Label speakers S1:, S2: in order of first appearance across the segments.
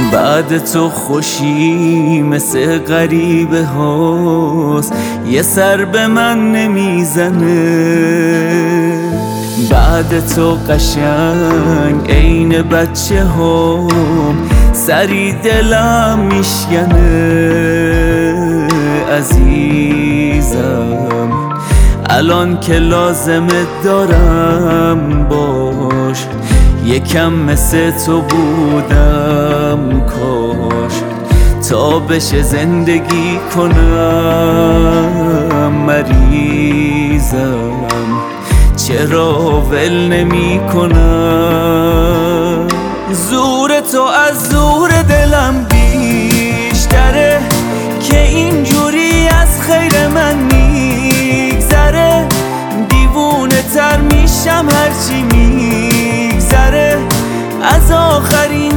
S1: بعد تو خوشی مثل غریبه هاست، یه سر به من نمیزنه. بعد تو قشنگ عین بچه ها سری دلم میشکنه. عزیزم الان که لازمت دارم باش، یکم مثل تو بودم کاش، تا بشه زندگی کنم. مریضم چرا ول نمی کنم؟ زور تو از زور دلم بیشتره که اینجوری از خیر من میگذره. دیوونه تر میشم هرچی میگذره از آخرین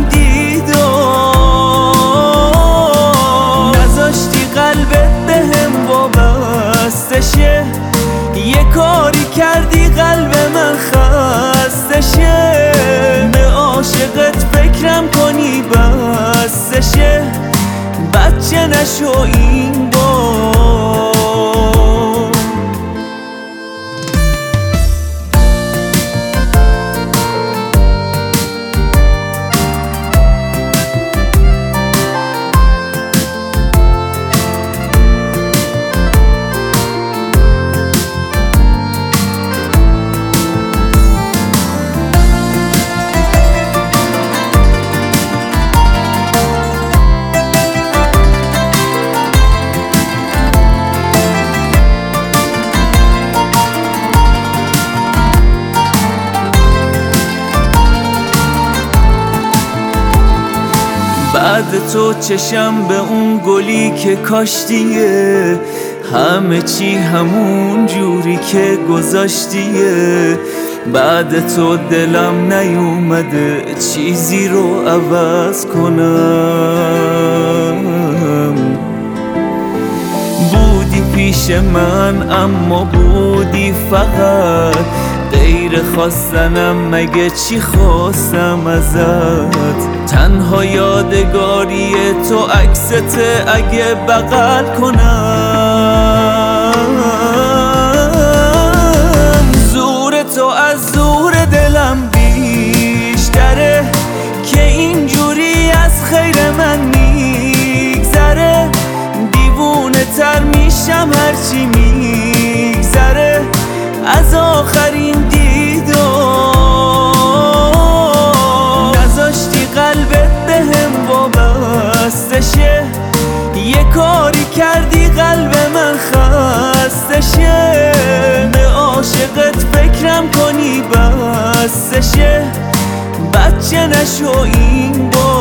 S1: دیدار. نذاشتی قلبت بهم وابسته شه، یه کاری کردی قلب من خسته شه. به عاشقت فکرم کنی بسته شه، بچه نشو این بار. بعد تو چشم به اون گلی که کاشتیه، همه چی همون جوری که گذاشتیه. بعد تو دلم نیومده چیزی رو عوض کنم. بودی پیش من اما بودی فقط، غیر خواستنم مگه چی خواستم ازت؟ تنها یادگاری تو عکست اگه بغل کنم. زور تو از زور دلم بیشتره که اینجوری از خیر من میگذره. دیوونه تر میشم هرچی میگذره از آخرین دیدار. نذاشتی قلبت بهم وابسته شه، یه کاری کردی قلب من خسته شه. به عاشقت فکرم کنی بسته شه، بچه نشو این بار.